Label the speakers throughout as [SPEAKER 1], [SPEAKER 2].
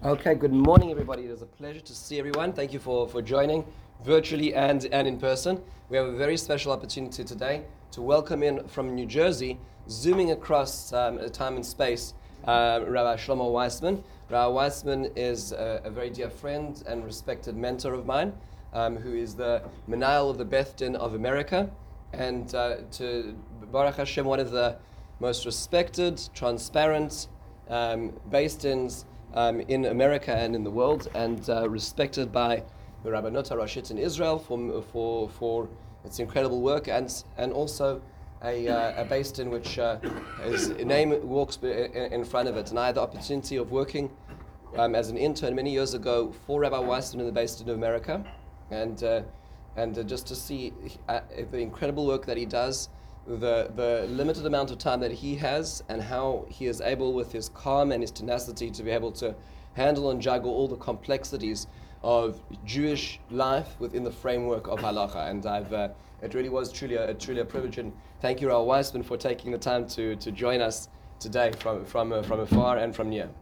[SPEAKER 1] Okay, good morning, everybody. It is a pleasure to see everyone. Thank you for joining virtually and in person. We have a very special opportunity today to welcome in from New Jersey, zooming across time and space, Rabbi Shlomo Weissman. Rabbi Weissman is a very dear friend and respected mentor of mine, who is the Menahel of the Beth Din of America, and to Baruch Hashem, one of the most respected, transparent Beis Dins in America and in the world, and respected by the Rabbanut HaRashit in Israel for its incredible work, and also a Beis Din which his name walks in front of it. And I had the opportunity of working as an intern many years ago for Rabbi Weissman in the Beis Din of America, and just to see the incredible work that he does, the limited amount of time that he has, and how he is able, with his calm and his tenacity, to be able to handle and juggle all the complexities of Jewish life within the framework of halacha. And it really was truly a privilege. And thank you, Rabbi Weissman, for taking the time to join us today from afar and from near.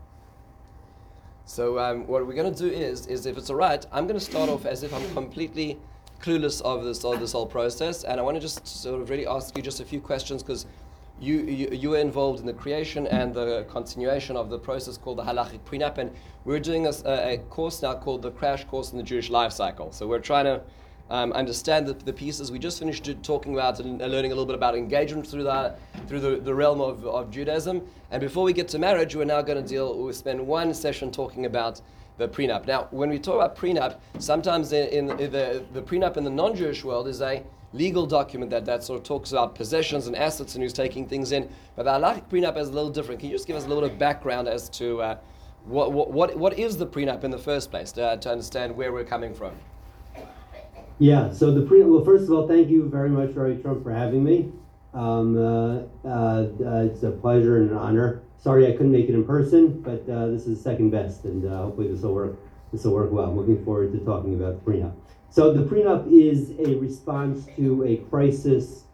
[SPEAKER 1] So what we're going to do is, if it's all right, I'm going to start off as if I'm completely clueless of this whole process, and I want to just sort of really ask you just a few questions, because you were involved in the creation and the continuation of the process called the Halachic Prenup, and we're doing a course now called the Crash Course in the Jewish Life Cycle. So we're trying to understand the pieces. We just finished talking about and learning a little bit about engagement through the realm of Judaism, and before we get to marriage, we're now going to we'll spend one session talking about the prenup. Now, when we talk about prenup, sometimes in the prenup in the non-Jewish world is a legal document that sort of talks about possessions and assets and who's taking things in. But the halachic prenup is a little different. Can you just give us a little bit of background as to what is the prenup in the first place, to understand where we're coming from?
[SPEAKER 2] Yeah, so the prenup, well, first of all, thank you very much, Rabbi Trump, for having me. It's a pleasure and an honor. Sorry I couldn't make it in person, but this is second best, and hopefully this will work well. I'm looking forward to talking about the prenup. So the prenup is a response to a crisis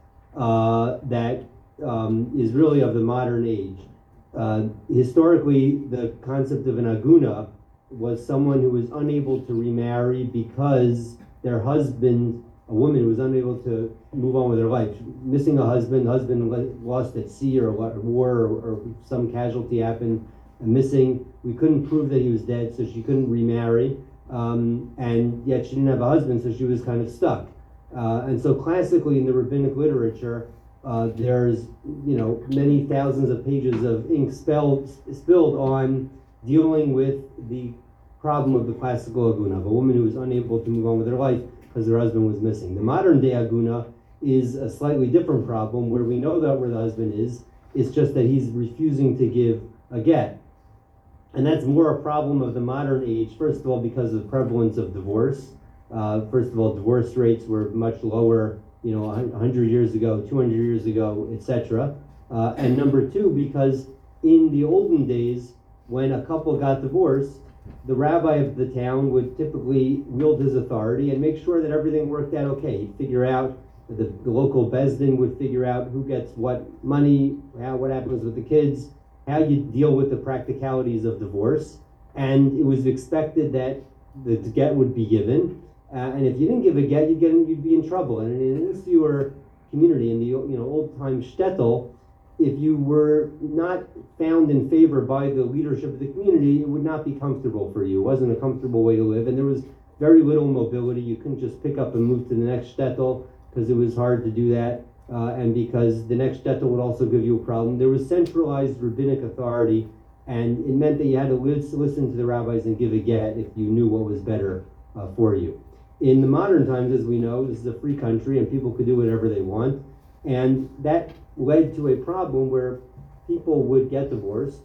[SPEAKER 2] that is really of the modern age. Historically, the concept of an aguna was someone who was unable to remarry because their husband, a woman, was unable to move on with her life, missing a husband lost at sea or war or some casualty happened, missing. We couldn't prove that he was dead, so she couldn't remarry, and yet she didn't have a husband, so she was kind of stuck. And so classically in the rabbinic literature, there's many thousands of pages of ink spilled on dealing with the problem of the classical aguna, of a woman who was unable to move on with her life because her husband was missing. The modern day aguna is a slightly different problem, where we know that where the husband is. It's just that he's refusing to give a get. And that's more a problem of the modern age, first of all, because of the prevalence of divorce. First of all, divorce rates were much lower, 100 years ago, 200 years ago, etc. And number two, because in the olden days, when a couple got divorced, the rabbi of the town would typically wield his authority and make sure that everything worked out okay. He'd figure out, the local Beis Din would figure out who gets what money, what happens with the kids, how you deal with the practicalities of divorce. And it was expected that the get would be given. And if you didn't give a get, you'd be in trouble. And in an insular community, in the old-time shtetl, if you were not found in favor by the leadership of the community, it would not be comfortable for you. It wasn't a comfortable way to live, and there was very little mobility. You couldn't just pick up and move to the next shtetl because it was hard to do that, and because the next shtetl would also give you a problem. There was centralized rabbinic authority, and it meant that you had to listen to the rabbis and give a get if you knew what was better for you. In the modern times, as we know, this is a free country, and people could do whatever they want, and that led to a problem where people would get divorced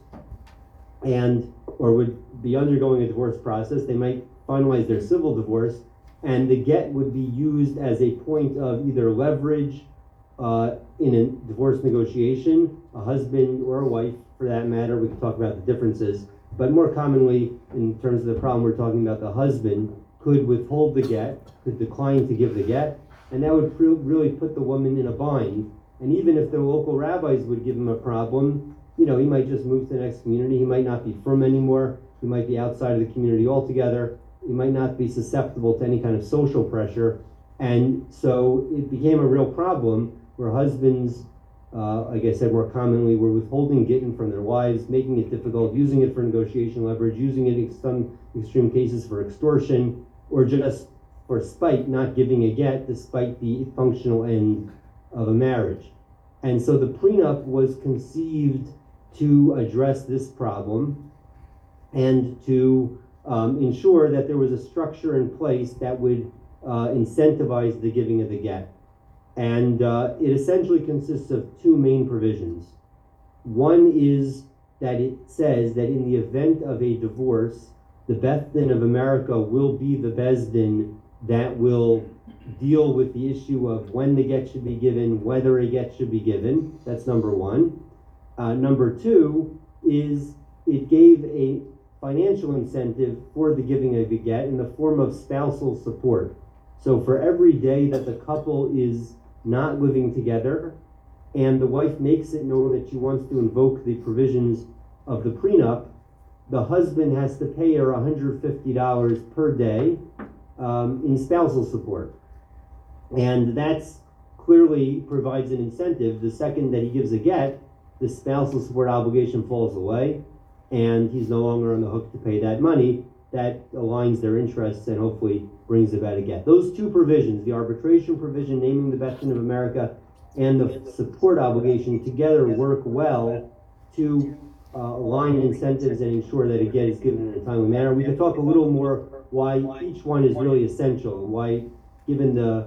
[SPEAKER 2] or would be undergoing a divorce process. They might finalize their civil divorce, and the get would be used as a point of either leverage in a divorce negotiation, a husband or a wife for that matter. We can talk about the differences, but more commonly, in terms of the problem we're talking about, the husband could withhold the get, could decline to give the get, and that would really put the woman in a bind. And even if the local rabbis would give him a problem, he might just move to the next community. He might not be from anymore. he might be outside of the community altogether, he might not be susceptible to any kind of social pressure. And so it became a real problem where husbands, like I said, more commonly were withholding gittin from their wives, making it difficult, using it for negotiation leverage, using it in some extreme cases for extortion, or just for spite, not giving a get despite the functional end of a marriage. And so the prenup was conceived to address this problem and to ensure that there was a structure in place that would incentivize the giving of the get. And it essentially consists of two main provisions. One is that it says that in the event of a divorce, the Beth Din of America will be the Beis Din that will deal with the issue of when the get should be given, whether a get should be given. That's number one. Number two is it gave a financial incentive for the giving of a get in the form of spousal support. So for every day that the couple is not living together and the wife makes it known that she wants to invoke the provisions of the prenup, the husband has to pay her $150 per day in spousal support. And that's clearly provides an incentive. The second that he gives a get, the spousal support obligation falls away, and he's no longer on the hook to pay that money. That aligns their interests and hopefully brings about a get. Those two provisions, the arbitration provision naming the Beth Din of America and the support obligation, together work well to align incentives and ensure that a get is given in a timely manner. We can talk a little more why each one is really essential, why, given the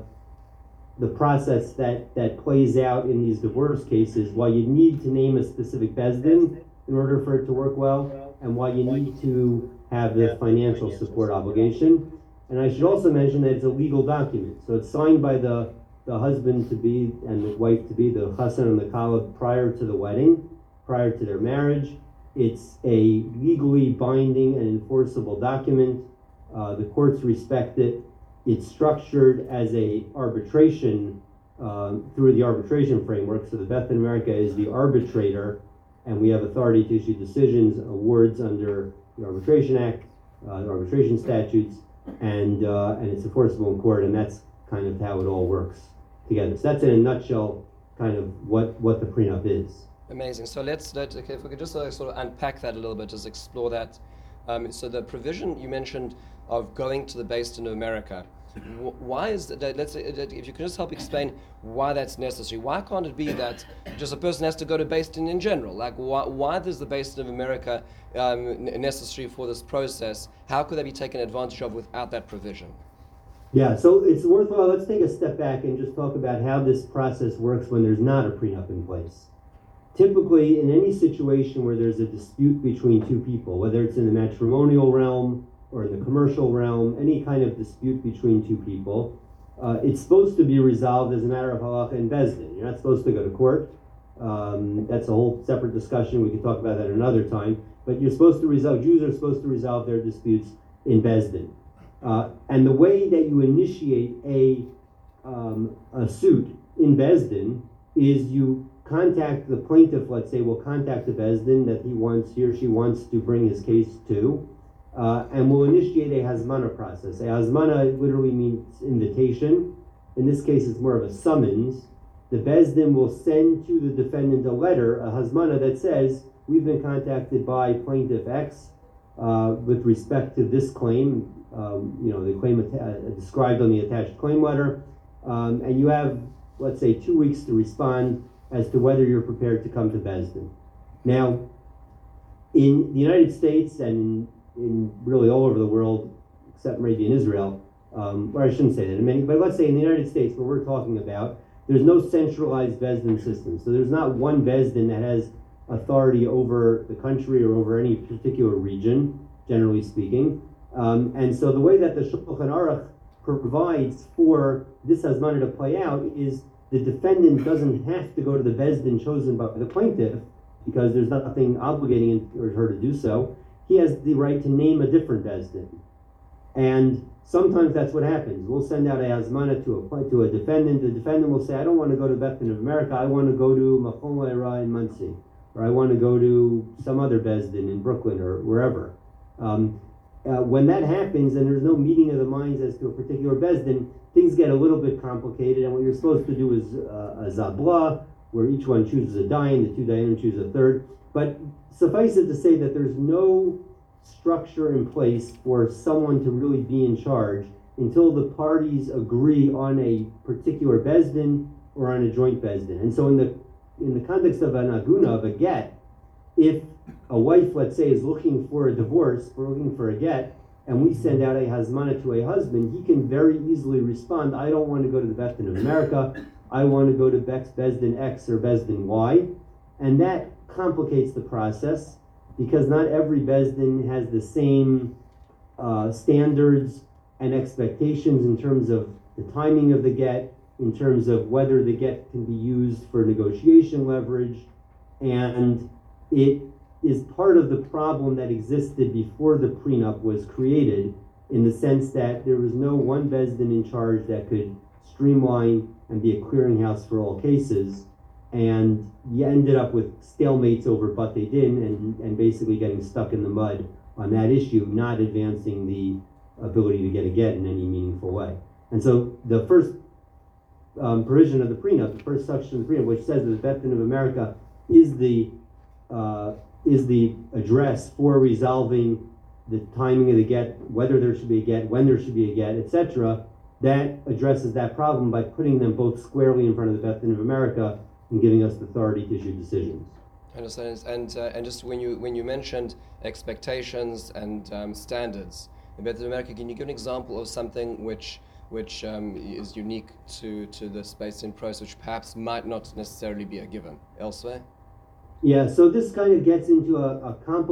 [SPEAKER 2] process that plays out in these divorce cases, why you need to name a specific Beis Din in order for it to work well, and why you need to have the financial support obligation. And I should also mention that it's a legal document. So it's signed by the husband-to-be and the wife-to-be, the chassan and the kallah, prior to the wedding, prior to their marriage. It's a legally binding and enforceable document. The courts respect it. It's structured as a arbitration through the arbitration framework. So the Beth Din America is the arbitrator, and we have authority to issue decisions, awards under the Arbitration Act, the arbitration statutes, and it's enforceable in court, and that's kind of how it all works together. So that's in a nutshell kind of what the prenup is.
[SPEAKER 1] Amazing. So okay, if we could just sort of unpack that a little bit, just explore that. So the provision you mentioned of going to the Beis Din of America, why is that? Let's say, if you could just help explain why that's necessary. Why can't it be that just a person has to go to Beis Din in general? Like, why is the Beis Din of America necessary for this process? How could that be taken advantage of without that provision?
[SPEAKER 2] Yeah, so it's worthwhile. Let's take a step back and just talk about how this process works when there's not a prenup in place. Typically, in any situation where there's a dispute between two people, whether it's in the matrimonial realm or in the commercial realm, any kind of dispute between two people, it's supposed to be resolved as a matter of halacha and Beis Din. You're not supposed to go to court. That's a whole separate discussion. We can talk about that another time. But you're supposed to resolve. Jews are supposed to resolve their disputes in Beis Din. And the way that you initiate a suit in Beis Din is you contact the plaintiff. Let's say will contact the Beis Din that he or she wants to bring his case to. And we'll initiate a hazmana process. A hazmana literally means invitation. In this case, it's more of a summons. The Beis Din will send to the defendant a letter, a hazmana, that says, we've been contacted by plaintiff X with respect to this claim, the claim described on the attached claim letter, and you have, let's say, 2 weeks to respond as to whether you're prepared to come to Beis Din. Now, in the United States and in really all over the world, except maybe in Israel, or I shouldn't say that, but let's say in the United States, where we're talking about, there's no centralized Beis Din system. So there's not one Beis Din that has authority over the country or over any particular region, generally speaking. And so the way that the Shulchan Aruch provides for this hazmana to play out is the defendant doesn't have to go to the Beis Din chosen by the plaintiff, because there's nothing obligating her to do so. He has the right to name a different Beis Din. And sometimes that's what happens. We'll send out a hazmana to a defendant. The defendant will say, I don't want to go to Beth Din of America. I want to go to Machon Le'era in Monsey, or I want to go to some other Beis Din in Brooklyn or wherever. When that happens and there's no meeting of the minds as to a particular bezdin, things get a little bit complicated, and what you're supposed to do is a zabla, where each one chooses a dayan, the two dayanim choose a third. But suffice it to say that there's no structure in place for someone to really be in charge until the parties agree on a particular bezdin or on a joint bezdin. And so in the context of an aguna, of a get, if a wife, let's say, is looking for a divorce, we're looking for a get, and we send out a hazmana to a husband, he can very easily respond, I don't want to go to the Beth Din of America, I want to go to Bezdin X or Bezdin Y, and that complicates the process because not every Bezdin has the same standards and expectations in terms of the timing of the get, in terms of whether the get can be used for negotiation leverage, and it is part of the problem that existed before the prenup was created, in the sense that there was no one Bezdin in charge that could streamline and be a clearinghouse for all cases, and you ended up with stalemates over Batei Din and basically getting stuck in the mud on that issue, not advancing the ability to get a get in any meaningful way. And so the first provision of the prenup, the first section of the prenup, which says that the Beth Din of America is the address for resolving the timing of the get, whether there should be a get, when there should be a get, etc., that addresses that problem by putting them both squarely in front of the Beth Din of America and giving us the authority to issue decisions.
[SPEAKER 1] I understand. And just when you mentioned expectations and standards in Beth Din of America, can you give an example of something which is unique to the space in process, which perhaps might not necessarily be a given elsewhere?
[SPEAKER 2] Yeah, so this kind of gets into a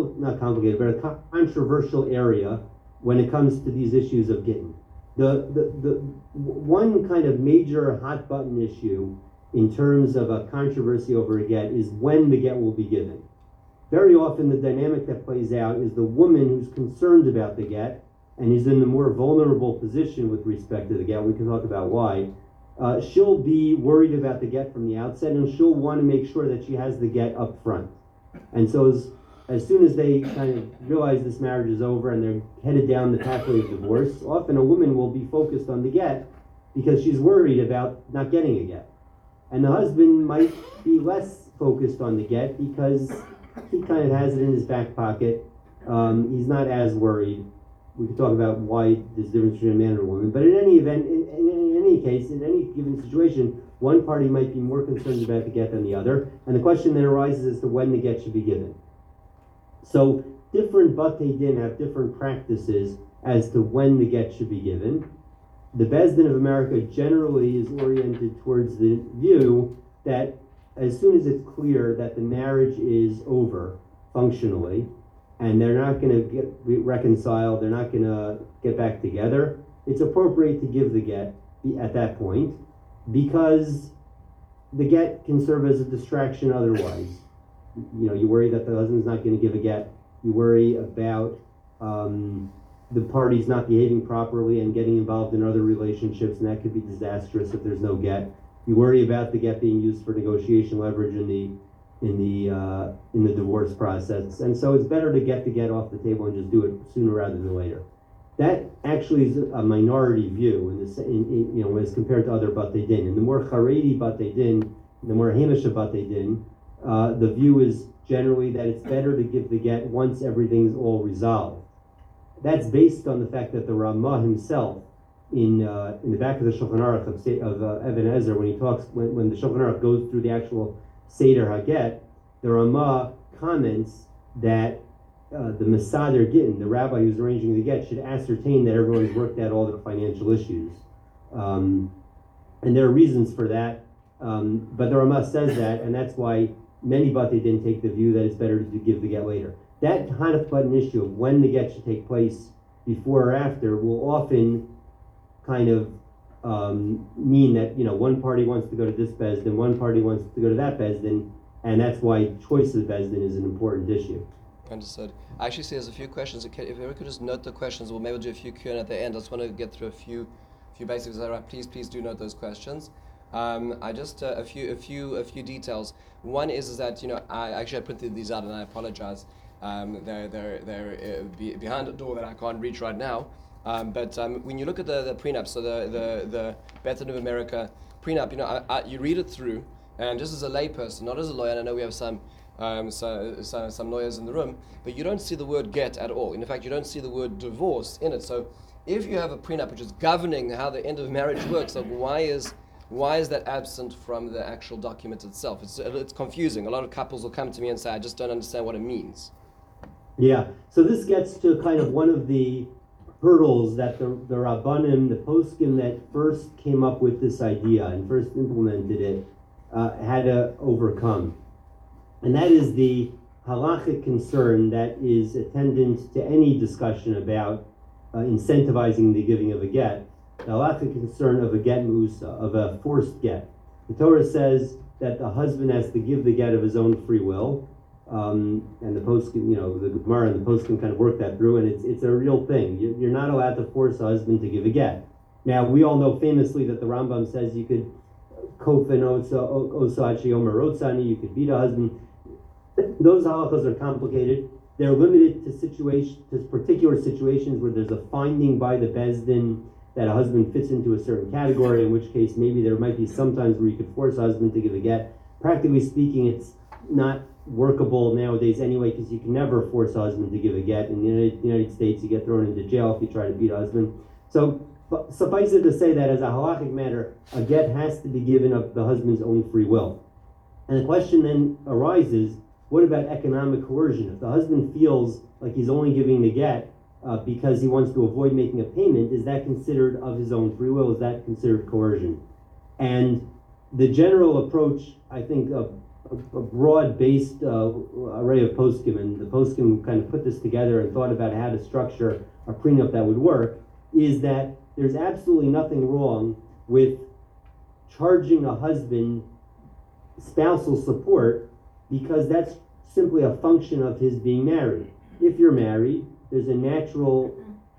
[SPEAKER 2] controversial area when it comes to these issues of getting. The one kind of major hot button issue in terms of a controversy over a get is when the get will be given. Very often the dynamic that plays out is the woman who's concerned about the get and is in the more vulnerable position with respect to the get. We can talk about why. She'll be worried about the get from the outset, and she'll want to make sure that she has the get up front. And so as soon as they kind of realize this marriage is over and they're headed down the pathway of divorce, often a woman will be focused on the get because she's worried about not getting a get. And the husband might be less focused on the get because he kind of has it in his back pocket. He's not as worried. We could talk about why there's a difference between a man and a woman. But in any event, in any case, in any given situation, one party might be more concerned about the get than the other. And the question then arises as to when the get should be given. So different Batei Din have different practices as to when the get should be given. The Beis Din of America generally is oriented towards the view that as soon as it's clear that the marriage is over functionally, and they're not going to get reconciled, they're not going to get back together, it's appropriate to give the get at that point, because the get can serve as a distraction otherwise. You know, you worry that the husband's not going to give a get, you worry about the parties not behaving properly and getting involved in other relationships, and that could be disastrous if there's no get. You worry about the get being used for negotiation leverage in the divorce process, and so it's better to get the get off the table and just do it sooner rather than later. That actually is a minority view as compared to other Batei Din. In the more Haredi Batei Din, the more Hamisha Batei Din, the view is generally that it's better to give the get once everything's all resolved. That's based on the fact that the Ramah himself, in the back of the Shulchan Aruch of Even HaEzer, when he talks, when the Shulchan Aruch goes through the actual Seder HaGet, the Ramah comments that the Mesader Gittin, the rabbi who's arranging the get, should ascertain that everyone's worked out all the financial issues. And there are reasons for that, but the Ramah says that, and that's why many Batei Din take the view that it's better to give the get later. That kind of button issue of when the get should take place, before or after, will often kind of mean that one party wants to go to this Beis Din, one party wants to go to that Beis Din, and that's why choice of Beis Din is an important issue.
[SPEAKER 1] Understood. I actually see there's a few questions. If we could just note the questions, we'll maybe do a few Q&A at the end. I just want to get through a few basics. All right, please do note those questions. I just a few details. One is that I printed these out and I apologize. They're behind a door that I can't reach right now. But when you look at the prenup, so the Beth of America prenup, you read it through, and just as a layperson, not as a lawyer, and I know we have some lawyers in the room, but you don't see the word get at all. In fact, you don't see the word divorce in it. So if you have a prenup which is governing how the end of marriage works, like why is that absent from the actual document itself? It's confusing. A lot of couples will come to me and say, I just don't understand what it means.
[SPEAKER 2] Yeah, so this gets to kind of one of the hurdles that the Rabbanim, the poskim that first came up with this idea and first implemented it, had to overcome. And that is the halachic concern that is attendant to any discussion about incentivizing the giving of a get, the halachic concern of a get musa, of a forced get. The Torah says that the husband has to give the get of his own free will, and the poskim, the Gemara and the poskim kind of work that through, and it's a real thing. You're not allowed to force a husband to give a get. Now, we all know famously that the Rambam says you could kofen osa omer rotzani, you could beat a husband. Those halachas are complicated. They're limited to particular situations where there's a finding by the Beis Din that a husband fits into a certain category, in which case maybe there might be some times where you could force a husband to give a get. Practically speaking, it's not workable nowadays anyway, because you can never force a husband to give a get. In the United States, you get thrown into jail if you try to beat a husband. So suffice it to say that as a halachic matter, a get has to be given of the husband's own free will. And the question then arises, what about economic coercion? If the husband feels like he's only giving the get because he wants to avoid making a payment, is that considered of his own free will? Is that considered coercion? And the general approach, I think, a broad-based array of poskim, and the poskim kind of put this together and thought about how to structure a prenup that would work, is that there's absolutely nothing wrong with charging a husband spousal support, because that's simply a function of his being married. If you're married, there's a natural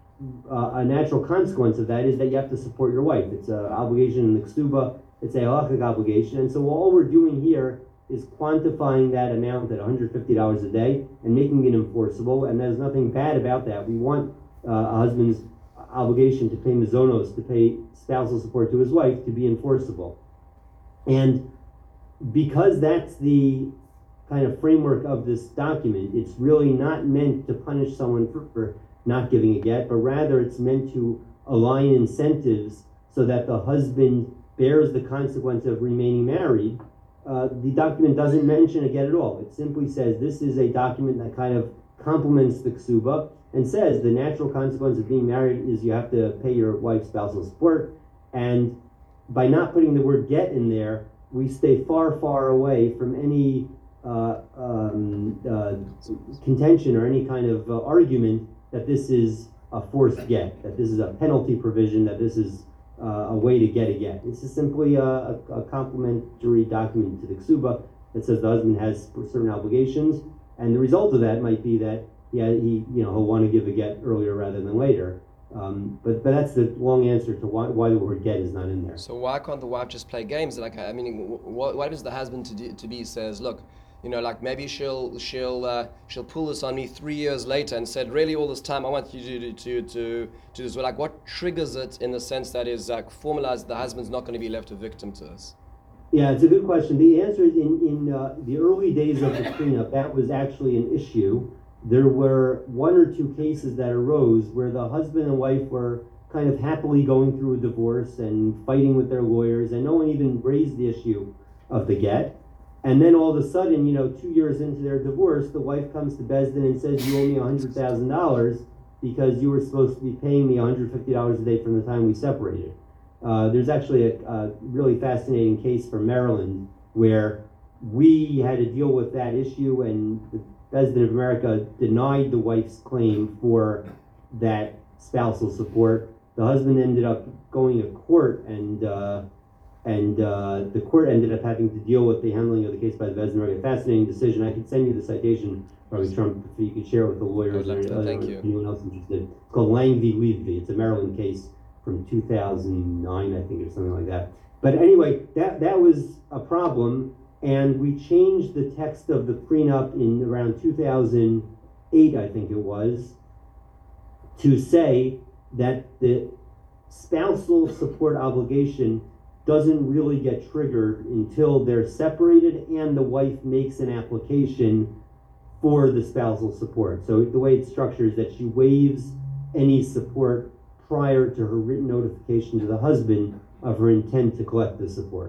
[SPEAKER 2] consequence of that is that you have to support your wife. It's an obligation in the ksuba, it's a halachic obligation, and so all we're doing here is quantifying that amount at $150 a day and making it enforceable, and there's nothing bad about that. We want a husband's obligation to pay mazonos, to pay spousal support to his wife, to be enforceable. And because that's the kind of framework of this document, it's really not meant to punish someone for not giving a get, but rather it's meant to align incentives so that the husband bears the consequence of remaining married. The document doesn't mention a get at all. It simply says this is a document that kind of complements the ksuba and says the natural consequence of being married is you have to pay your wife's spousal support. And by not putting the word get in there, we stay far, far away from any contention or any kind of argument that this is a forced get, that this is a penalty provision, that this is a way to get a get. This is simply a complementary document to the ksuba that says the husband has certain obligations, and the result of that might be that he'll want to give a get earlier rather than later. But that's the long answer to why the word get is not in there.
[SPEAKER 1] So why can't the wife just play games? Why does the husband to be says, look, maybe she'll pull this on me 3 years later and said, really all this time I want you to do this. Well, what triggers it in the sense that is formalized the husband's not going to be left a victim to this?
[SPEAKER 2] Yeah, it's a good question. The answer is in the early days of the prenup, that was actually an issue. There were one or two cases that arose where the husband and wife were kind of happily going through a divorce and fighting with their lawyers, and no one even raised the issue of the get. And then all of a sudden, 2 years into their divorce, the wife comes to Beis Din and says, you owe me $100,000 because you were supposed to be paying me $150 a day from the time we separated. There's actually a really fascinating case from Maryland where we had to deal with that issue, and the Beis Din of America denied the wife's claim for that spousal support. The husband ended up going to court, and the court ended up having to deal with the handling of the case by the Beis Din of America. Fascinating decision. I could send you the citation, probably Trump, if you could share it with the lawyers or anyone else interested. It's called Lang v. Levy. It's a Maryland case from 2009, I think, or something like that. But anyway, that was a problem. And we changed the text of the prenup in around 2010 8, I think it was, to say that the spousal support obligation doesn't really get triggered until they're separated and the wife makes an application for the spousal support. So the way it's structured is that she waives any support prior to her written notification to the husband of her intent to collect the support.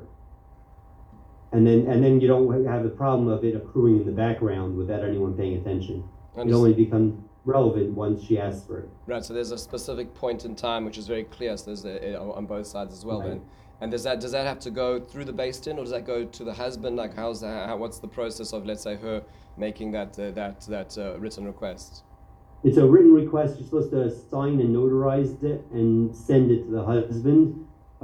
[SPEAKER 2] And then you don't have the problem of it accruing in the background without anyone paying attention. It only becomes relevant once she asks for it.
[SPEAKER 1] Right, so there's a specific point in time which is very clear, so there's on both sides as well. Right. Then. And does that have to go through the Beis Din, or does that go to the husband? Like, what's the process of, let's say, her making that written request?
[SPEAKER 2] It's a written request. You're supposed to sign and notarize it and send it to the husband.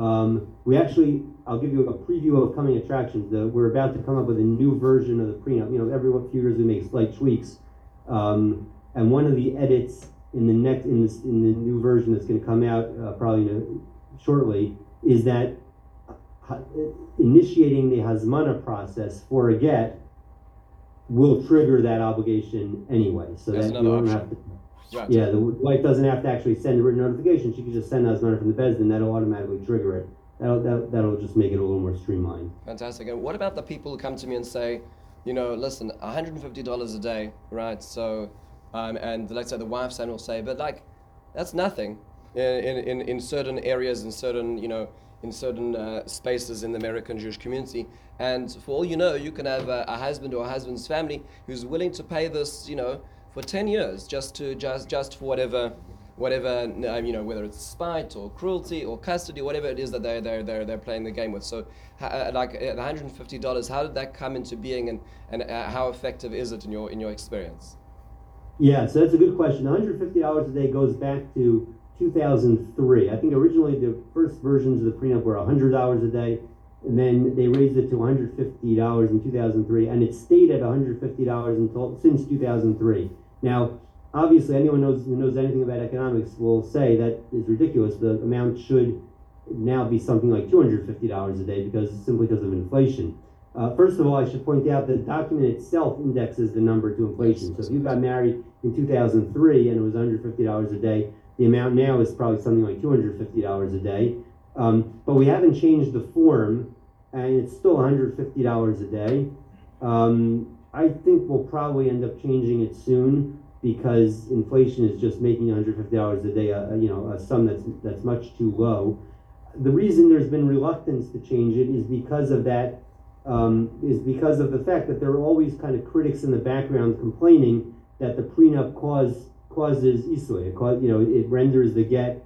[SPEAKER 2] I'll give you a preview of coming attractions. We're about to come up with a new version of the prenup. You know, every few years we make slight tweaks. And one of the edits in the new version that's going to come out shortly is that initiating the hazmana process for a get will trigger that obligation anyway. So
[SPEAKER 1] that's
[SPEAKER 2] that you don't
[SPEAKER 1] option.
[SPEAKER 2] have to.
[SPEAKER 1] Right.
[SPEAKER 2] Yeah, the wife doesn't have to actually send a written notification. She can just send the hazmana from the Beis Din. That'll automatically trigger it. That'll just make it a little more streamlined.
[SPEAKER 1] Fantastic. And what about the people who come to me and say, you know, listen, $150 a day, right? So, and let's say the wife's son will say, but like, that's nothing in certain areas, in certain spaces in the American Jewish community. And for all you know, you can have a husband or a husband's family who's willing to pay this, you know, for 10 years just for whatever whether it's spite or cruelty or custody, whatever it is that they're playing the game with. So, like the $150, how did that come into being, and how effective is it in your experience?
[SPEAKER 2] Yeah, so that's a good question. $150 a day goes back to 2003. I think originally the first versions of the prenup were $100 a day, and then they raised it to $150 in 2003, and it stayed at $150 since 2003. Now, obviously, anyone who knows anything about economics will say that is ridiculous. The amount should now be something like $250 a day simply because of inflation. First of all, I should point out that the document itself indexes the number to inflation. So if you got married in 2003 and it was $150 a day, the amount now is probably something like $250 a day. But we haven't changed the form, and it's still $150 a day. I think we'll probably end up changing it soon, because inflation is just making $150 a day a sum that's much too low. The reason there's been reluctance to change it is because of that. Is because of the fact that there are always kind of critics in the background complaining that the prenup causes isui. It renders the get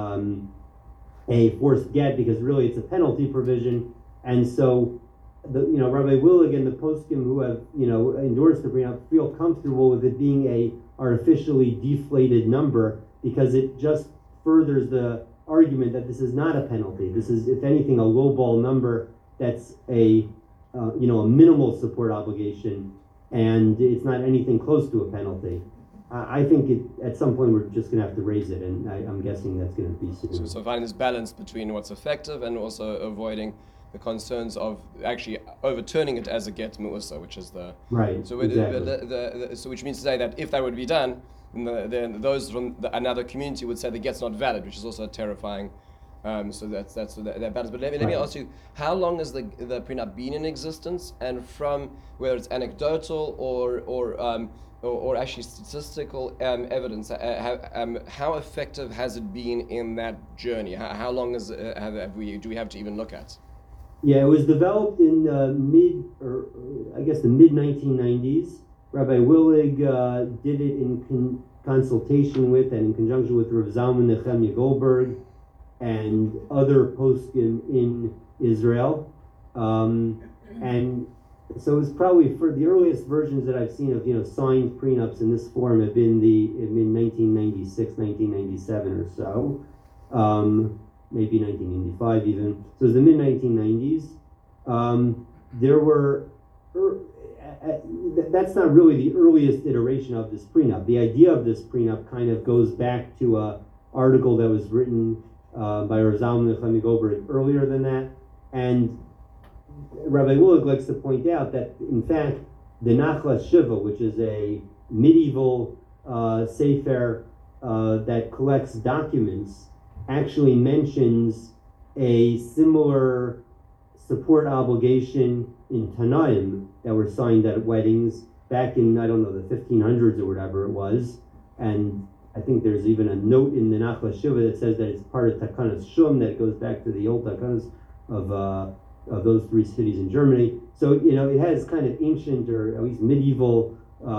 [SPEAKER 2] a forced get, because really it's a penalty provision, and so. Rabbi Willig and the poskim who have endorsed the prenup feel comfortable with it being a artificially deflated number, because it just furthers the argument that this is not a penalty. This is, if anything, a lowball number that's a minimal support obligation, and it's not anything close to a penalty. I think at some point we're just going to have to raise it, and I'm guessing that's going to be soon.
[SPEAKER 1] So finding this balance between what's effective and also avoiding the concerns of actually overturning it as a get mu'usa, which is the
[SPEAKER 2] right.
[SPEAKER 1] So
[SPEAKER 2] exactly.
[SPEAKER 1] So which means to say that if that would be done, then those from another community would say the get's not valid, which is also terrifying. So that's that balance. But let me ask you, how long has the prenup been in existence, and from whether it's anecdotal or actually statistical evidence, how effective has it been in that journey? How long do we have to even look at?
[SPEAKER 2] Yeah, it was developed in the mid 1990s. Rabbi Willig did it in consultation with and in conjunction with Rav Zalman Nechemia Goldberg and other poskim in Israel. And so it was probably, for the earliest versions that I've seen of signed prenups in this form have been in 1996, 1997 or so. Maybe 1995 even. So it was the mid-1990s. There were, that's not really the earliest iteration of this prenup. The idea of this prenup kind of goes back to an article that was written by Rav Zalman Nechemia Goldberg earlier than that. And Rabbi Willig likes to point out that, in fact, the Nachlas Shiva, which is a medieval sefer that collects documents actually mentions a similar support obligation in Tanaim that were signed at weddings back in, I don't know, the 1500s or whatever it was. And I think there's even a note in the Nachla Shiva that says that it's part of Takanas Shum, that goes back to the old Takanas of those three cities in Germany. So, it has kind of ancient or at least medieval,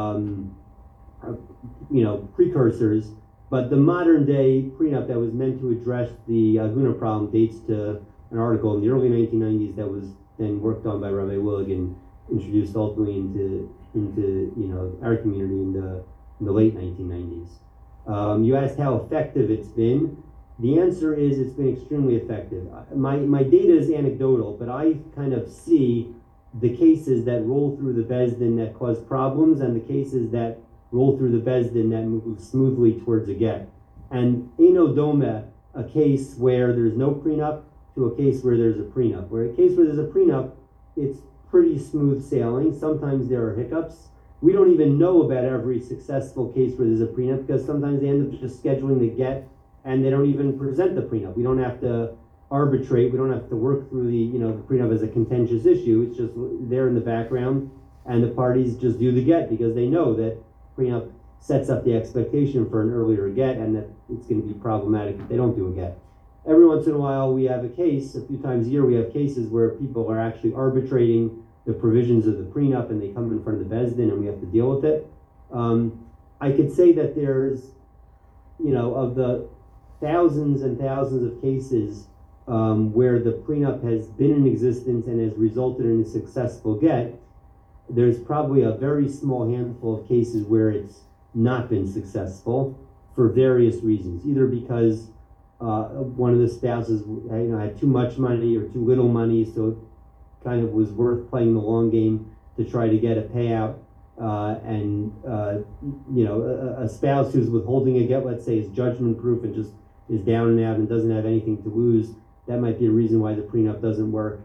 [SPEAKER 2] precursors. But the modern day prenup that was meant to address the Aguna problem dates to an article in the early 1990s that was then worked on by Rabbi Willig and introduced ultimately into our community in the late 1990s. You asked how effective it's been. The answer is it's been extremely effective. My data is anecdotal, but I kind of see the cases that roll through the Beis Din that cause problems and the cases that roll through the Beis Din that move smoothly towards a get. And Eino Doma, a case where there's no prenup to a case where there's a prenup. Where a case where there's a prenup, it's pretty smooth sailing. Sometimes there are hiccups. We don't even know about every successful case where there's a prenup because sometimes they end up just scheduling the get and they don't even present the prenup. We don't have to arbitrate. We don't have to work through the prenup as a contentious issue. It's just there in the background, and the parties just do the get because they know that prenup sets up the expectation for an earlier get and that it's going to be problematic if they don't do a get. Every once in a while we have a case, a few times a year we have cases where people are actually arbitrating the provisions of the prenup and they come in front of the Beis Din and we have to deal with it. I could say that there's, of the thousands and thousands of cases where the prenup has been in existence and has resulted in a successful get, there's probably a very small handful of cases where it's not been successful for various reasons, either because one of the spouses had too much money or too little money, so it kind of was worth playing the long game to try to get a payout, and a spouse who's withholding a get, let's say, is judgment proof and just is down and out and doesn't have anything to lose. That might be a reason why the prenup doesn't work.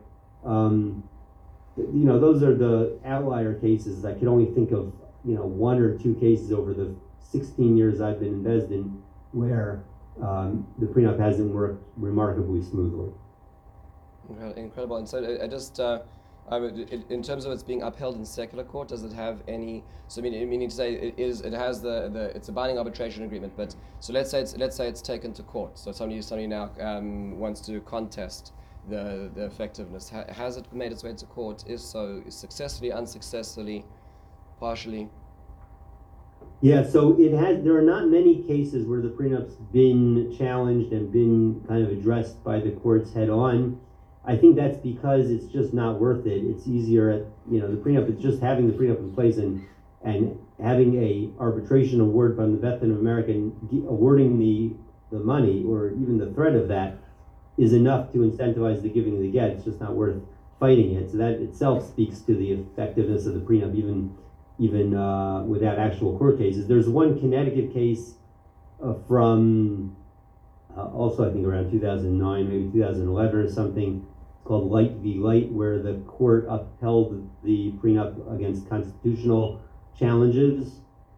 [SPEAKER 2] Those are the outlier cases. I could only think of one or two cases over the 16 years I've been in Beis Din where the prenup hasn't worked remarkably smoothly.
[SPEAKER 1] Incredible. And so I just, in terms of it's being upheld in secular court, does it have any? So meaning to say it has it's a binding arbitration agreement. But so let's say it's taken to court. So somebody now wants to contest the effectiveness. Has it made its way to court? If so, successfully, unsuccessfully, partially?
[SPEAKER 2] Yeah, so it has. There are not many cases where the prenup's been challenged and been kind of addressed by the courts head on. I think that's because it's just not worth it. It's easier at the prenup. It's just having the prenup in place and having a arbitration award from the Beth of America and awarding the money or even the threat of that is enough to incentivize the giving of the get. It's just not worth fighting it. So that itself speaks to the effectiveness of the prenup, even without actual court cases. There's one Connecticut case from also I think around 2009, maybe 2011 or something, called Light v. Light, where the court upheld the prenup against constitutional challenges.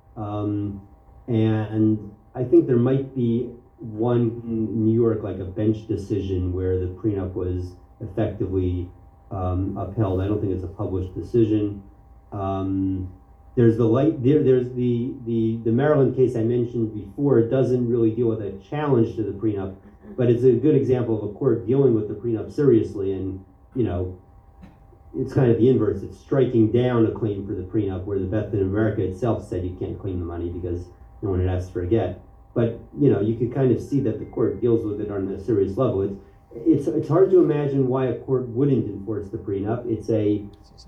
[SPEAKER 2] And I think there might be one in New York, like a bench decision, where the prenup was effectively upheld. I don't think it's a published decision. There's the Maryland case I mentioned before. It doesn't really deal with a challenge to the prenup, but it's a good example of a court dealing with the prenup seriously, and it's kind of the inverse. It's striking down a claim for the prenup, where the Beth in America itself said you can't claim the money because no one had asked for a get. But you could kind of see that the court deals with it on a serious level. It's hard to imagine why a court wouldn't enforce the prenup. It's a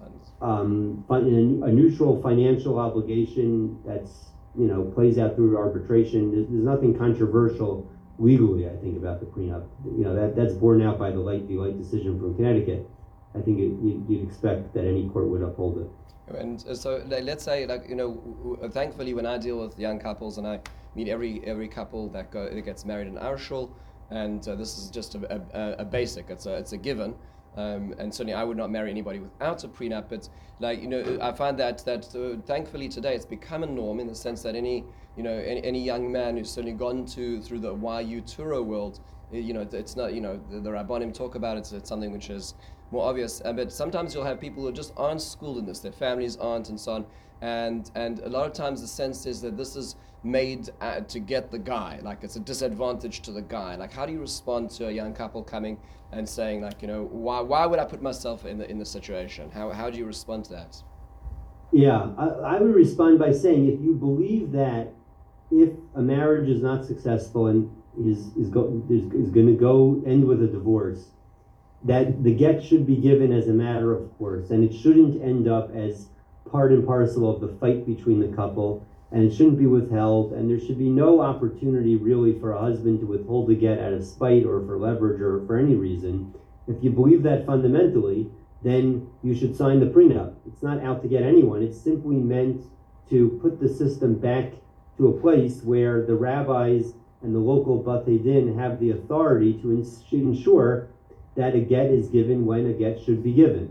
[SPEAKER 2] neutral financial obligation that's plays out through arbitration. There's nothing controversial legally, I think, about the prenup. That's borne out by the Light v. Light decision from Connecticut. I think you'd expect that any court would uphold it.
[SPEAKER 1] And so let's say, thankfully when I deal with young couples and I meet every couple that gets married in our shul, and this is just a basic, it's a given. and certainly I would not marry anybody without a prenup. But I find that thankfully today it's become a norm in the sense that any young man who's certainly gone through the YU Turo world, it's not the Rabbanim talk about it. It's something which is more obvious. But sometimes you'll have people who just aren't schooled in this. Their families aren't, and so on. And a lot of times the sense is that this is made to get the guy, like it's a disadvantage to the guy. Like, how do you respond to a young couple coming and saying, like, why would I put myself in the situation? How do you respond to that?
[SPEAKER 2] Yeah, I would respond by saying, if you believe that if a marriage is not successful and is going to go end with a divorce, that the get should be given as a matter of course, and it shouldn't end up as part and parcel of the fight between the couple, and it shouldn't be withheld, and there should be no opportunity really for a husband to withhold the get out of spite or for leverage or for any reason. If you believe that fundamentally, then you should sign the prenup. It's not out to get anyone. It's simply meant to put the system back to a place where the rabbis and the local Batei Din have the authority to ensure that a get is given when a get should be given.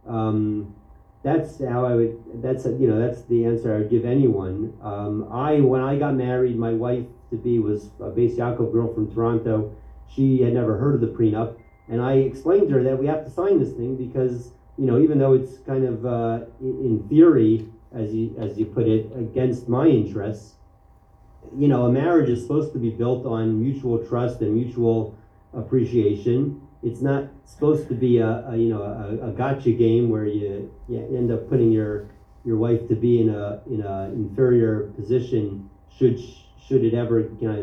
[SPEAKER 2] That's how I would. That's the answer I would give anyone. When I got married, my wife to be was a Beis Yaakov girl from Toronto. She had never heard of the prenup, and I explained to her that we have to sign this thing because even though it's kind of in theory, as you put it, against my interests, a marriage is supposed to be built on mutual trust and mutual appreciation. It's not supposed to be a gotcha game where you end up putting your wife to be in a inferior position should it ever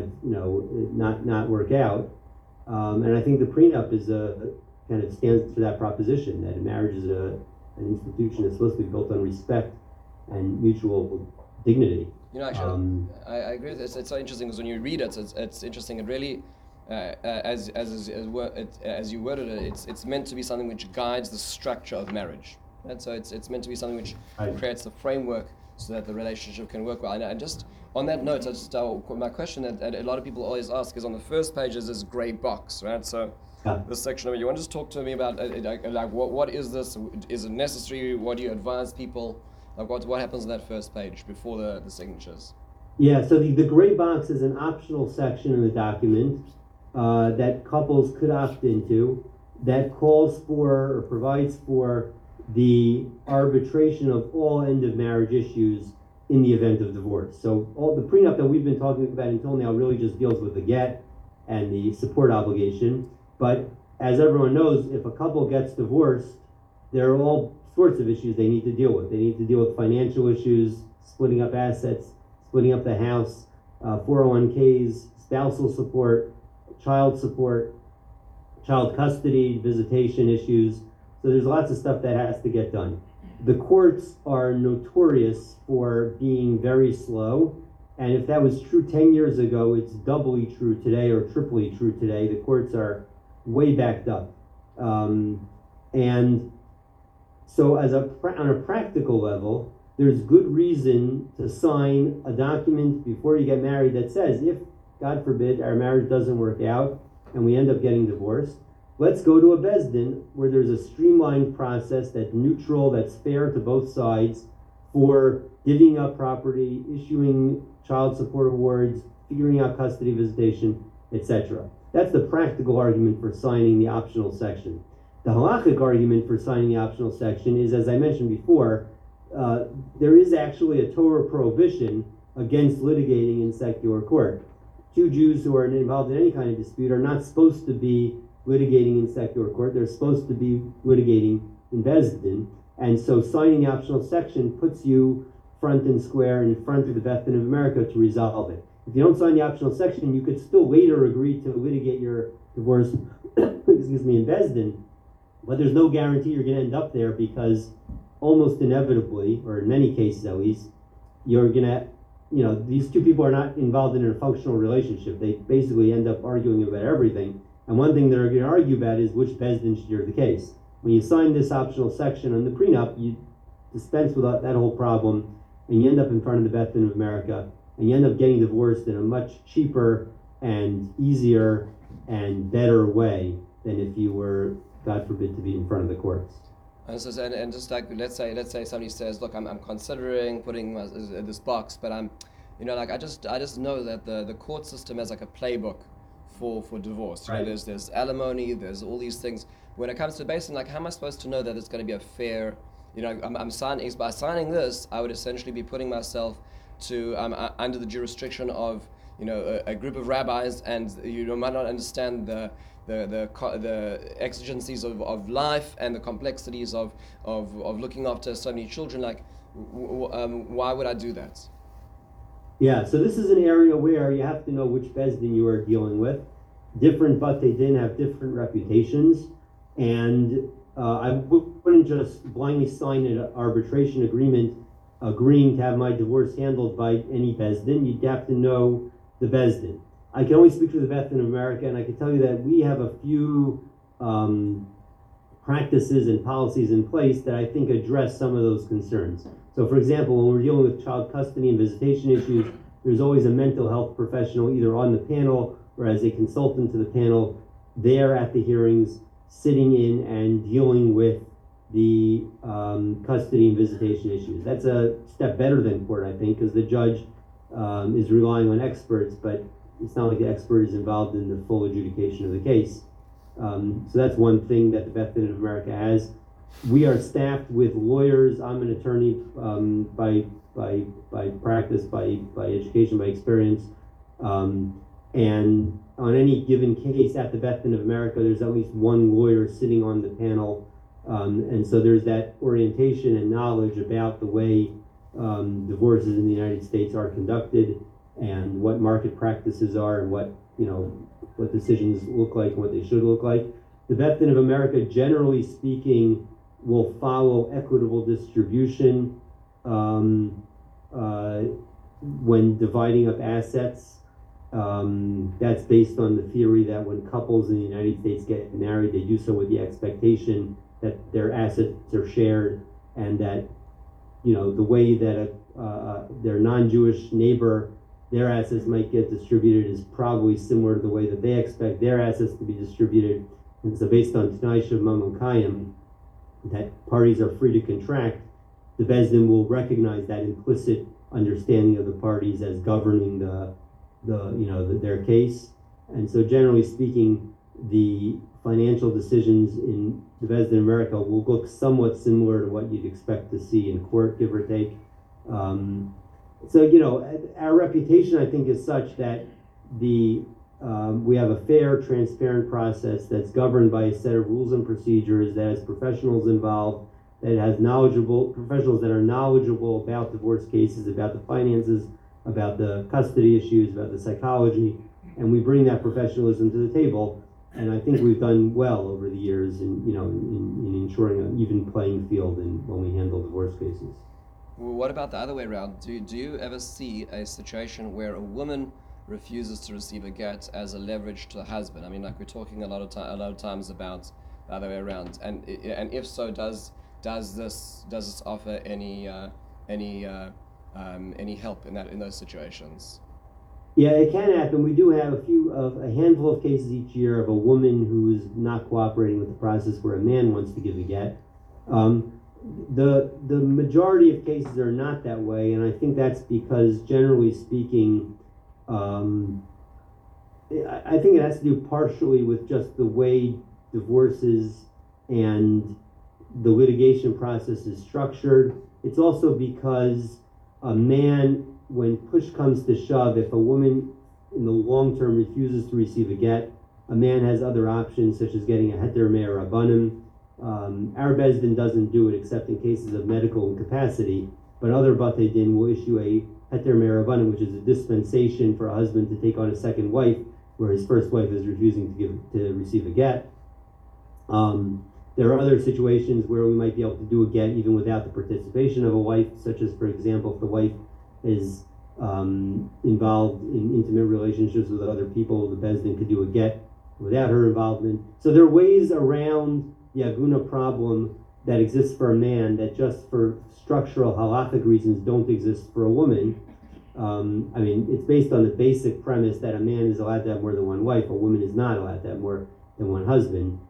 [SPEAKER 2] not work out. And I think the prenup is kind of stands for that proposition, that a marriage is an institution that's supposed to be built on respect and mutual dignity.
[SPEAKER 1] Actually, I agree with this. It's so interesting because when you read it, it's interesting. It really. As you worded it, it's meant to be something which guides the structure of marriage, and so it's meant to be something which creates the framework so that the relationship can work well. And just on that note, my question that a lot of people always ask is on the first page is this gray box, right? So this section of it, you want to just talk to me about like what is this? Is it necessary? What do you advise people? Like what happens on that first page before the signatures?
[SPEAKER 2] Yeah, so the gray box is an optional section in the document that couples could opt into, that calls for or provides for the arbitration of all end of marriage issues in the event of divorce. So all the prenup that we've been talking about until now really just deals with the get and the support obligation. But as everyone knows, if a couple gets divorced, there are all sorts of issues they need to deal with. They need to deal with financial issues, splitting up assets, splitting up the house, 401ks, spousal support, child support, child custody, visitation issues. So there's lots of stuff that has to get done. The courts are notorious for being very slow, and if that was true 10 years ago, it's doubly true today or triply true today. The courts are way backed up. And so on a practical level, there's good reason to sign a document before you get married that says, if God forbid, our marriage doesn't work out and we end up getting divorced, let's go to a Beis Din where there's a streamlined process that's neutral, that's fair to both sides for divvying up property, issuing child support awards, figuring out custody visitation, etc. That's the practical argument for signing the optional section. The halachic argument for signing the optional section is, as I mentioned before, there is actually a Torah prohibition against litigating in secular court. Two Jews who are involved in any kind of dispute are not supposed to be litigating in secular court. They're supposed to be litigating in Beis Din. And so signing the optional section puts you front and square in front of the Beth Din of America to resolve it. If you don't sign the optional section, you could still later agree to litigate your divorce in Beis Din, but there's no guarantee you're going to end up there because almost inevitably, or in many cases at least, you're going to these two people are not involved in a functional relationship. They basically end up arguing about everything. And one thing they're going to argue about is which Beis Din should hear the case. When you sign this optional section on the prenup, you dispense with that whole problem, and you end up in front of the Beth Din of America, and you end up getting divorced in a much cheaper and easier and better way than if you were God forbid, to be in front of the courts.
[SPEAKER 1] And so, and just like let's say somebody says, look, I'm considering putting this box, but I'm, like I just know that the court system has like a playbook for divorce.
[SPEAKER 2] Right.
[SPEAKER 1] There's alimony, there's all these things. When it comes to basing, like, how am I supposed to know that it's going to be a fair? I'm signing, by signing this, I would essentially be putting myself to under the jurisdiction of a group of rabbis, and you might not understand the exigencies of life and the complexities of looking after so many children. Like, why would I do that?
[SPEAKER 2] Yeah, so this is an area where you have to know which Bezdin you are dealing with. Different Batei Din have different reputations, and I wouldn't just blindly sign an arbitration agreement agreeing to have my divorce handled by any Bezdin. You'd have to know the Bezdin. I can only speak for the Beth in America, and I can tell you that we have a few practices and policies in place that I think address some of those concerns. So, for example, when we're dealing with child custody and visitation issues, there's always a mental health professional either on the panel or as a consultant to the panel there at the hearings, sitting in and dealing with the custody and visitation issues. That's a step better than court, I think, because the judge is relying on experts, but it's not like the expert is involved in the full adjudication of the case. So that's one thing that the Beth Din of America has. We are staffed with lawyers. I'm an attorney by practice, by education, by experience. And on any given case at the Beth Din of America, there's at least one lawyer sitting on the panel. And so there's that orientation and knowledge about the way divorces in the United States are conducted and what market practices are and what decisions look like and what they should look like. The Beth Din of America, generally speaking, will follow equitable distribution when dividing up assets. That's based on the theory that when couples in the United States get married, they do so with the expectation that their assets are shared, and that the way that their non-Jewish neighbor, their assets might get distributed is probably similar to the way that they expect their assets to be distributed. And so based on T'nai Shev Mamon Kayim, that parties are free to contract, the Bezdin will recognize that implicit understanding of the parties as governing their case. And so generally speaking, the financial decisions in the Bezdin America will look somewhat similar to what you'd expect to see in court, give or take. Our reputation, I think, is such that we have a fair, transparent process that's governed by a set of rules and procedures, that has professionals involved, that has professionals that are knowledgeable about divorce cases, about the finances, about the custody issues, about the psychology, and we bring that professionalism to the table. And I think we've done well over the years in ensuring an even playing field when we handle divorce cases.
[SPEAKER 1] Well, what about the other way around? Do you ever see a situation where a woman refuses to receive a get as a leverage to the husband? I mean, like, we're talking a lot of times about the other way around. And if so, does this offer any help in those situations?
[SPEAKER 2] Yeah, it can happen. We do have a handful of cases each year of a woman who is not cooperating with the process where a man wants to give a get. The majority of cases are not that way, and I think that's because, generally speaking, I think it has to do partially with just the way divorces and the litigation process is structured. It's also because a man, when push comes to shove, if a woman in the long term refuses to receive a get, a man has other options such as getting a heter me'er rabbanim. Our Bezdin doesn't do it except in cases of medical incapacity, but other Batei Din will issue a heter me'er rabbanim, which is a dispensation for a husband to take on a second wife where his first wife is refusing to receive a get. There are other situations where we might be able to do a get even without the participation of a wife, such as, for example, if the wife is involved in intimate relationships with other people, the Bezdin could do a get without her involvement. So there are ways around the aguna problem that exists for a man that just for structural halachic reasons don't exist for a woman. It's based on the basic premise that a man is allowed to have more than one wife, a woman is not allowed to have more than one husband.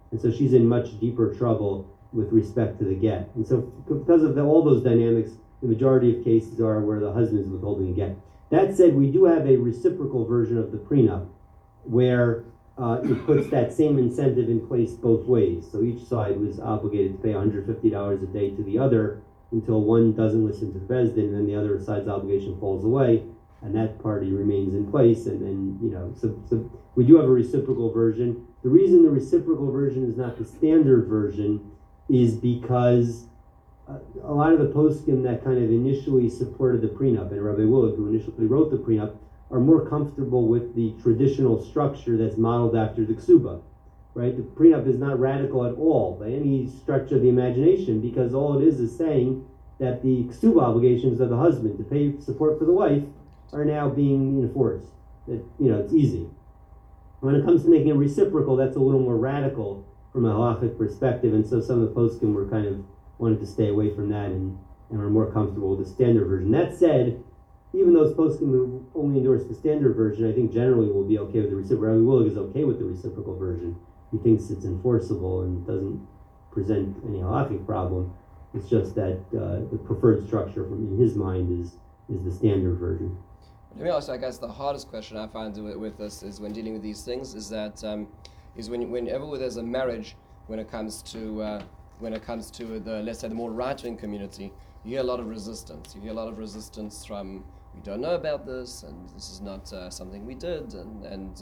[SPEAKER 2] And so she's in much deeper trouble with respect to the get. And so because of all those dynamics, the majority of cases are where the husband is withholding a get. That said, we do have a reciprocal version of the prenup where it puts that same incentive in place both ways. So each side was obligated to pay $150 a day to the other until one doesn't listen to the Beis Din, and then the other side's obligation falls away, and that party remains in place. And then, so we do have a reciprocal version. The reason the reciprocal version is not the standard version is because a lot of the poskim that kind of initially supported the prenup, and Rabbi Willig, who initially wrote the prenup, are more comfortable with the traditional structure that's modeled after the ksuba, right? The prenup is not radical at all by any stretch of the imagination, because all it is saying that the ksuba obligations of the husband to pay support for the wife are now being enforced. That, it's easy. When it comes to making it reciprocal, that's a little more radical from a halachic perspective, and so some of the poskim were kind of wanted to stay away from that and were more comfortable with the standard version. That said, even those poskim who only endorse the standard version, I think generally will be okay with the reciprocal. Rabbi Willig is okay with the reciprocal version. He thinks it's enforceable and doesn't present any halachic problem. It's just that the preferred structure in his mind is the standard version.
[SPEAKER 1] Let me ask, I guess the hardest question I find with this is when dealing with these things is that whenever there's a marriage, when it comes to the, let's say, the more right-wing community, you hear a lot of resistance. You hear a lot of resistance from, we don't know about this, and this is not something we did, and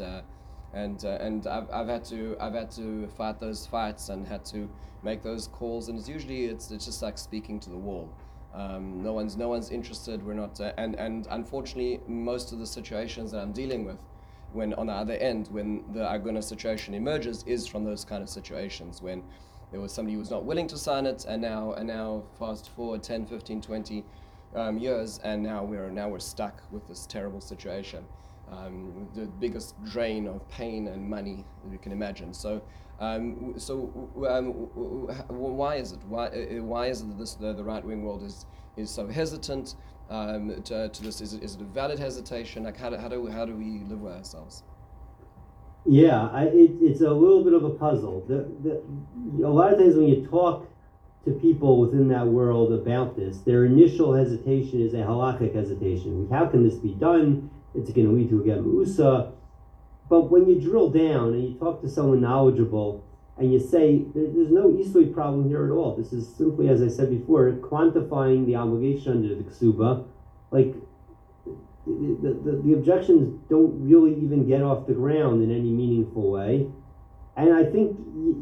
[SPEAKER 1] I've had to fight those fights and had to make those calls, and it's just like speaking to the wall. No one's interested. We're not, and unfortunately, most of the situations that I'm dealing with, when on the other end, when the Aguna situation emerges, is from those kind of situations when there was somebody who was not willing to sign it, and now fast forward 10, 15, 20 years, and now we're stuck with this terrible situation, the biggest drain of pain and money that you can imagine. So why is it? Why is it that the right-wing world is so hesitant to this? Is it a valid hesitation? Like how do we live with ourselves?
[SPEAKER 2] Yeah, it's a little bit of a puzzle. A lot of times when you talk to people within that world about this, their initial hesitation is a halakhic hesitation. How can this be done? It's going to lead to a get meusa. But when you drill down and you talk to someone knowledgeable and you say, there's no Isui problem here at all. This is simply, as I said before, quantifying the obligation under the ksuba. Like, the objections don't really even get off the ground in any meaningful way. And I think,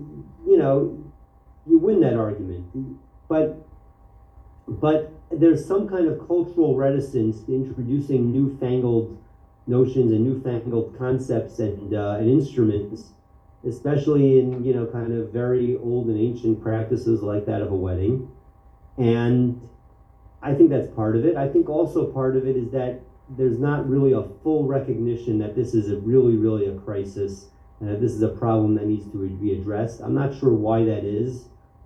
[SPEAKER 2] you win that argument. But there's some kind of cultural reticence to introducing newfangled notions and newfangled concepts and instruments, especially in, kind of very old and ancient practices like that of a wedding. And I think that's part of it. I think also part of it is that there's not really a full recognition that this is really a crisis and that this is a problem that needs to be addressed. I'm not sure why that is.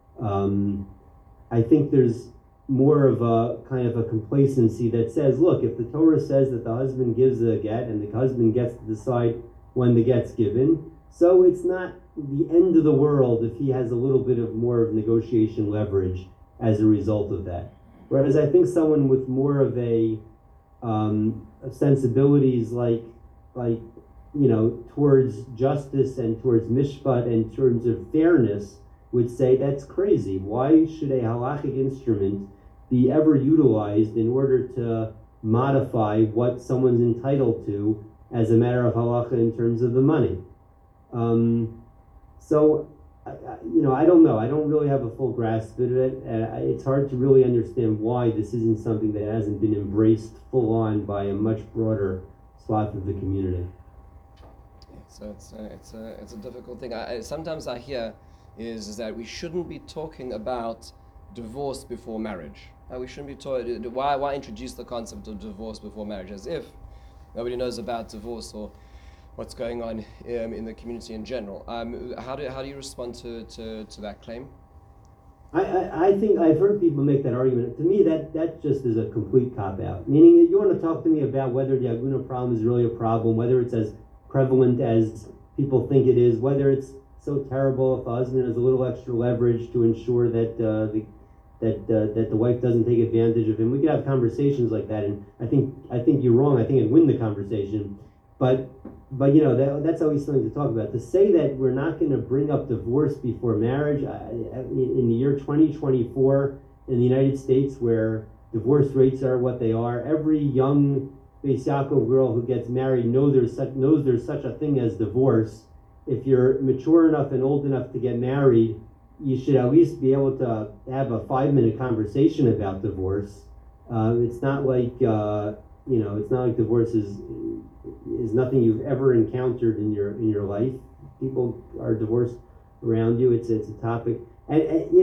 [SPEAKER 2] I think there's more of a kind of a complacency that says, look, if the Torah says that the husband gives a get and the husband gets to decide when the get's given, so it's not the end of the world if he has a little bit of more of negotiation leverage as a result of that. Whereas I think someone with more of a sensibilities like towards justice and towards mishpat and in terms of fairness would say that's crazy. Why should a halachic instrument be ever utilized in order to modify what someone's entitled to as a matter of halacha in terms of the money? So I don't know. I don't really have a full grasp of it. It's hard to really understand why this isn't something that hasn't been embraced full on by a much broader swath of the community.
[SPEAKER 1] So it's a difficult thing. Sometimes I hear is that we shouldn't be talking about divorce before marriage. We shouldn't be talking. Why introduce the concept of divorce before marriage, as if nobody knows about divorce or what's going on in the community in general. How do you respond to that claim?
[SPEAKER 2] I think I've heard people make that argument. To me, that just is a complete cop-out. Meaning, if you want to talk to me about whether the Aguna problem is really a problem, whether it's as prevalent as people think it is, whether it's so terrible if a husband has a little extra leverage to ensure that that the wife doesn't take advantage of him. We could have conversations like that, and I think you're wrong. I think I'd win the conversation, but that's always something to talk about. To say that we're not going to bring up divorce before marriage in the year 2024 in the United States, where divorce rates are what they are, every young Beis Yaakov girl who gets married knows there's such a thing as divorce. If you're mature enough and old enough to get married, you should at least be able to have a 5-minute conversation about divorce. It's not like it's not like divorce is nothing you've ever encountered in your life. People are divorced around you. It's a topic, and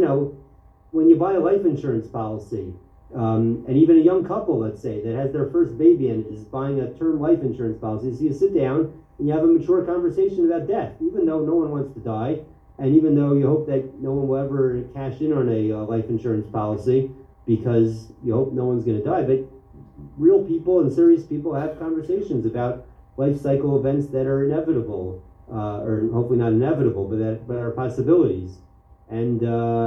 [SPEAKER 2] when you buy a life insurance policy, and even a young couple, let's say, that has their first baby and is buying a term life insurance policy, so you sit down and you have a mature conversation about death, even though no one wants to die. And even though you hope that no one will ever cash in on a life insurance policy because you hope no one's going to die, but real people and serious people have conversations about life cycle events that are inevitable, or hopefully not inevitable, but are possibilities. And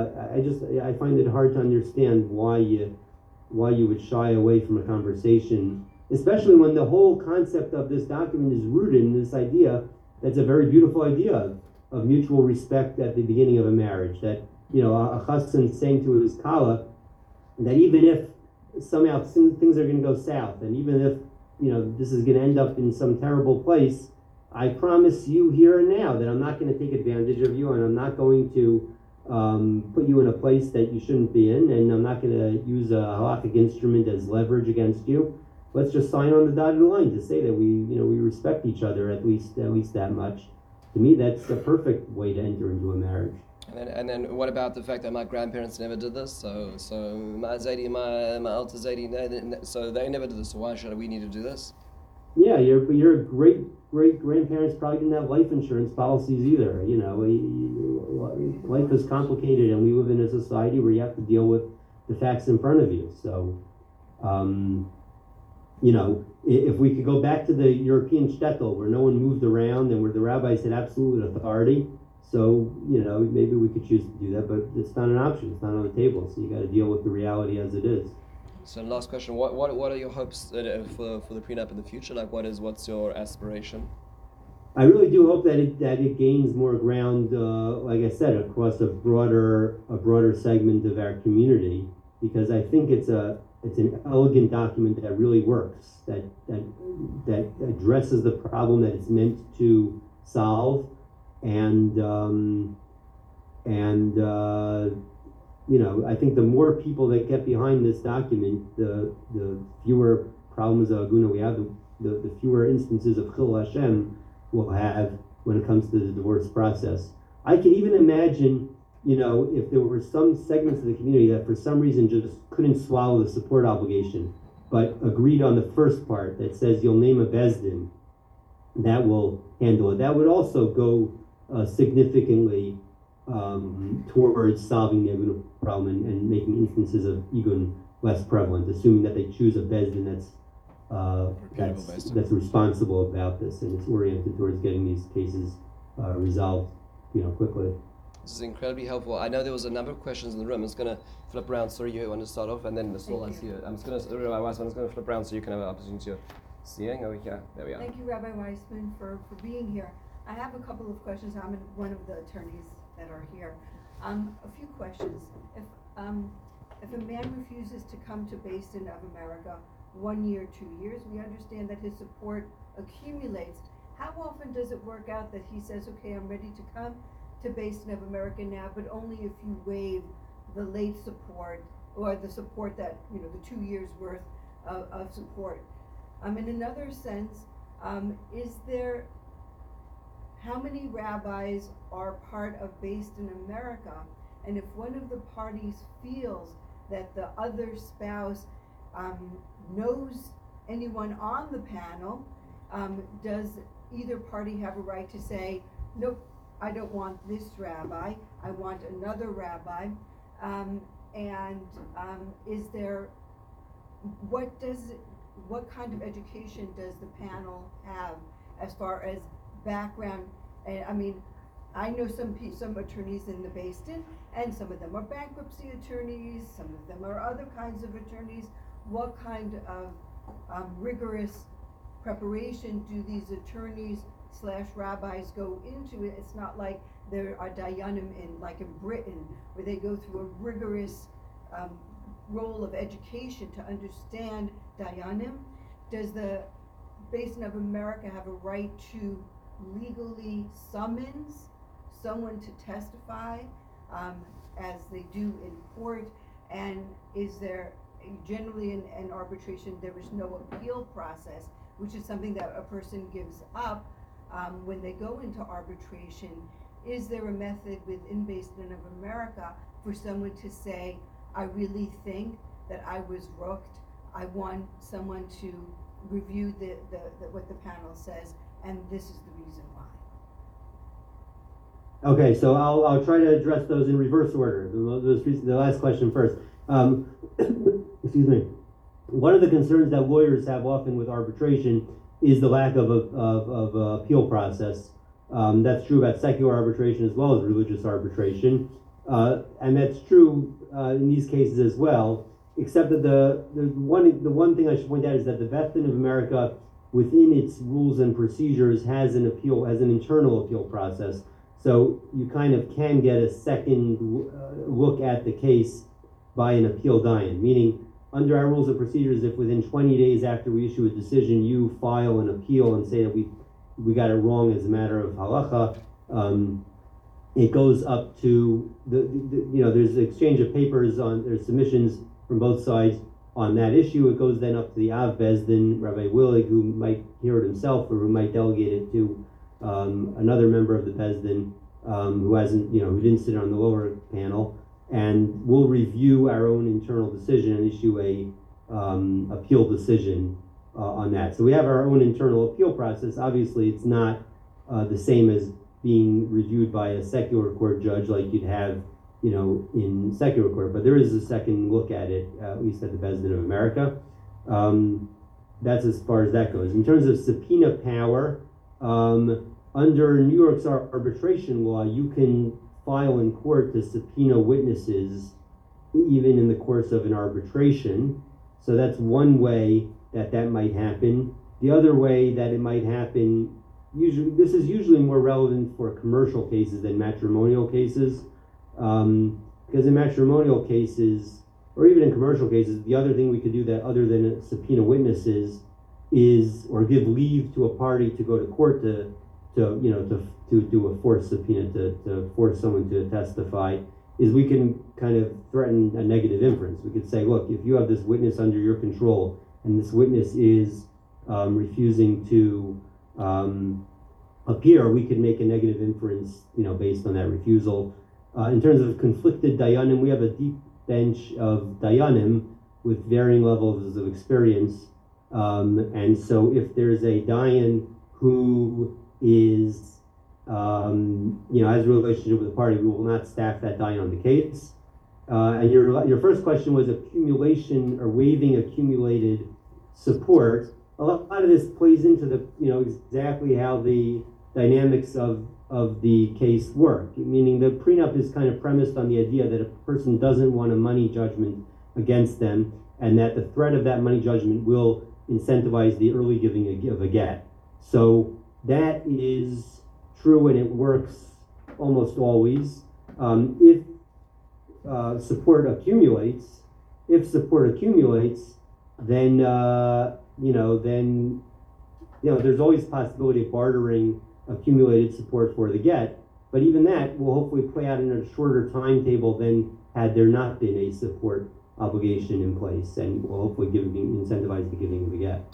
[SPEAKER 2] I find it hard to understand why you would shy away from a conversation, especially when the whole concept of this document is rooted in this idea that's a very beautiful idea of mutual respect at the beginning of a marriage. That a chassan saying to his kala that even if somehow things are going to go south, and even if this is going to end up in some terrible place, I promise you here and now that I'm not going to take advantage of you, and I'm not going to put you in a place that you shouldn't be in, and I'm not going to use a halakhic instrument as leverage against you. Let's just sign on the dotted line to say that we respect each other at least that much. To me, that's the perfect way to enter into a marriage.
[SPEAKER 1] And then what about the fact that my grandparents never did this? So my Zaidi, my Alta Zaidi, so they never did this. So why should we need to do this?
[SPEAKER 2] Yeah, your great grandparents probably didn't have life insurance policies either. Life is complicated, and we live in a society where you have to deal with the facts in front of you. So, if we could go back to the European shtetl where no one moved around and where the rabbis had absolute authority, so maybe we could choose to do that, but it's not an option. It's not on the table. So you got to deal with the reality as it is.
[SPEAKER 1] So last question: what are your hopes for the prenup in the future? Like, what's your aspiration?
[SPEAKER 2] I really do hope that it gains more ground, like I said, across a broader segment of our community, because I think it's an elegant document that really works, that addresses the problem that it's meant to solve, and I think the more people that get behind this document, the fewer problems of Aguna we have, the fewer instances of Chil Hashem we'll have when it comes to the divorce process. I can even imagine, if there were some segments of the community that for some reason just couldn't swallow the support obligation, but agreed on the first part that says you'll name a Bezdin that will handle it. That would also go significantly towards solving the Igun problem and making instances of Igun less prevalent, assuming that they choose a Bezdin that's responsible about this and it's oriented towards getting these cases resolved, quickly.
[SPEAKER 1] This is incredibly helpful. I know there was a number of questions in the room. I'm just going to flip around. Sorry, you want to start off, and then the stall I see it. I'm just going to flip around so you can have an opportunity to seeing over here. There we are.
[SPEAKER 3] Thank you, Rabbi Weissman, for being here. I have a couple of questions. I'm one of the attorneys that are here. A few questions. If a man refuses to come to Beis Din of America 1 year, 2 years, we understand that his support accumulates. How often does it work out that he says, okay, I'm ready to come to Beis Din of America now, but only if you waive the late support or the support that, the 2 years worth of support? In another sense, how many rabbis are part of Beis Din America? And if one of the parties feels that the other spouse knows anyone on the panel, does either party have a right to say, nope, I don't want this rabbi, I want another rabbi? What kind of education does the panel have as far as background? I know some attorneys in the Basin, and some of them are bankruptcy attorneys, some of them are other kinds of attorneys. What kind of rigorous preparation do these attorneys / rabbis go into it? It's not like there are dayanim in Britain, where they go through a rigorous role of education to understand dayanim. Does the Basin of America have a right to legally summons someone to testify, as they do in court? And is there generally in arbitration, there is no appeal process, which is something that a person gives up when they go into arbitration? Is there a method within Basin of America for someone to say, I really think that I was rooked, I want someone to review the what the panel says, and this is the reason why?
[SPEAKER 2] Okay, so I'll try to address those in reverse order. The last question first. Excuse me. One of the concerns that lawyers have often with arbitration is the lack of appeal process. That's true about secular arbitration as well as religious arbitration, and that's true in these cases as well. Except that the one thing I should point out is that the Beth of America, within its rules and procedures, has an internal appeal process. So you kind of can get a second look at the case by an appeal dayan. Meaning, under our rules and procedures, if within 20 days after we issue a decision, you file an appeal and say that we got it wrong as a matter of halacha, it goes up to there's exchange of papers there's submissions from both sides on that issue. It goes then up to the Av Bezdin, Rabbi Willig, who might hear it himself or who might delegate it to another member of the Bezdin who didn't sit on the lower panel, and we'll review our own internal decision and issue a appeal decision on that. So we have our own internal appeal process. Obviously, it's not the same as being reviewed by a secular court judge like you'd have in secular court, but there is a second look at it, at least at the Bezdin of America. That's as far as that goes. In terms of subpoena power, under New York's arbitration law, you can file in court to subpoena witnesses even in the course of an arbitration. So that's one way that might happen. The other way that it might happen, this is usually more relevant for commercial cases than matrimonial cases. Because in matrimonial cases, or even in commercial cases, the other thing we could do that other than subpoena witnesses or give leave to a party to go to court to do a forced subpoena to force someone to testify, is we can kind of threaten a negative inference. We could say, look, if you have this witness under your control and this witness is refusing to appear, we could make a negative inference, based on that refusal. In terms of conflicted dayanim, we have a deep bench of dayanim with varying levels of experience. And so if there's a dayan who is, has a relationship with the party, we will not staff that dayan on the case. And your first question was accumulation or waiving accumulated support. A lot of this plays into exactly how the dynamics of the case work, meaning the prenup is kind of premised on the idea that a person doesn't want a money judgment against them, and that the threat of that money judgment will incentivize the early giving of a get. So that is true, and it works almost always. If support accumulates, then there's always possibility of bartering accumulated support for the get, but even that will hopefully play out in a shorter timetable than had there not been a support obligation in place, and will hopefully incentivize the giving of the get.